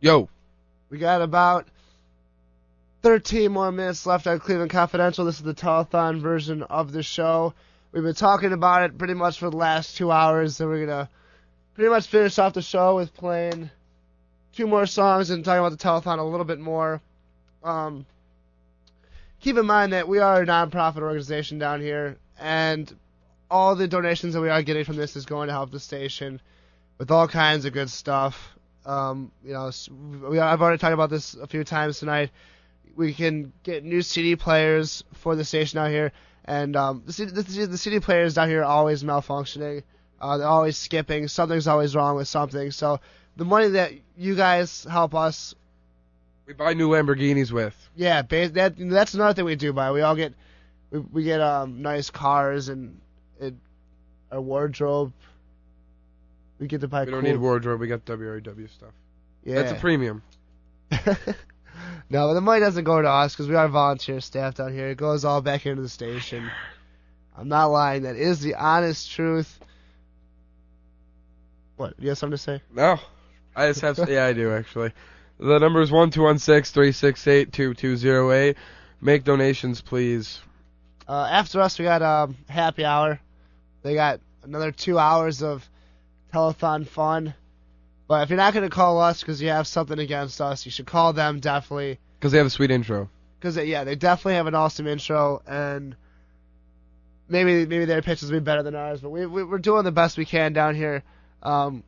Yo. We got about 13 more minutes left on Cleveland Confidential. This is the telethon version of the show. We've been talking about it pretty much for the last 2 hours, so we're going to pretty much finish off the show with playing 2 more songs and talking about the telethon a little bit more. Keep in mind that we are a non-profit organization down here, and all the donations that we are getting from this is going to help the station with all kinds of good stuff. I've already talked about this a few times tonight. We can get new CD players for the station out here, and the CD players down here are always malfunctioning. They're always skipping. Something's always wrong with something. So the money that you guys help us, We buy new Lamborghinis with. yeah, that's another thing we do buy. We all get we get nice cars and our wardrobe. We get to buy. We don't need wardrobe. We got WRW stuff. Yeah. That's a premium. No, the money doesn't go to us because we are volunteer staff down here. It goes all back into the station. I'm not lying. That is the honest truth. What? You have something to say? No. I just have... yeah, I do, actually. The number is 1-216-368-2208. Make donations, please. After us, we got happy hour. They got another 2 hours of telethon fun. But if you're not going to call us because you have something against us, you should call them definitely. Because they have a sweet intro. Because they definitely have an awesome intro, and maybe their pitches will be better than ours. But we're doing the best we can down here. Again,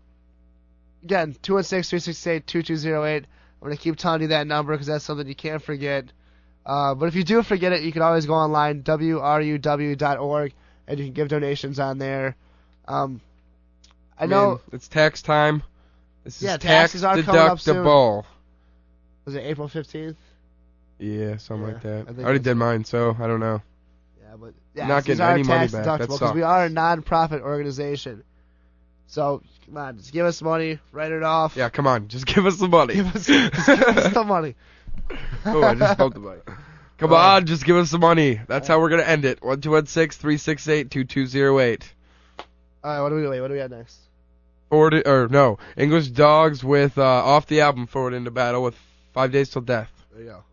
216-368-2208. I'm going to keep telling you that number because that's something you can't forget. But if you do forget it, you can always go online, wruw.org, and you can give donations on there. I know it's tax time. This is taxes are coming up soon. deductible. Was it April 15th? Yeah, something like that. I I already did mine, so I don't know. Yeah, but not getting any money back. Because we are a non-profit organization. So come on, just give us money, write it off. Yeah, come on, just give us the money. Give us the money. Oh, I just bumped the mic. Come on, just give us the money. That's how we're gonna end it. 1-216-368-2208. All right, what do we got next? English Dogs with off the album Forward into Battle with 5 Days Till Death. There you go.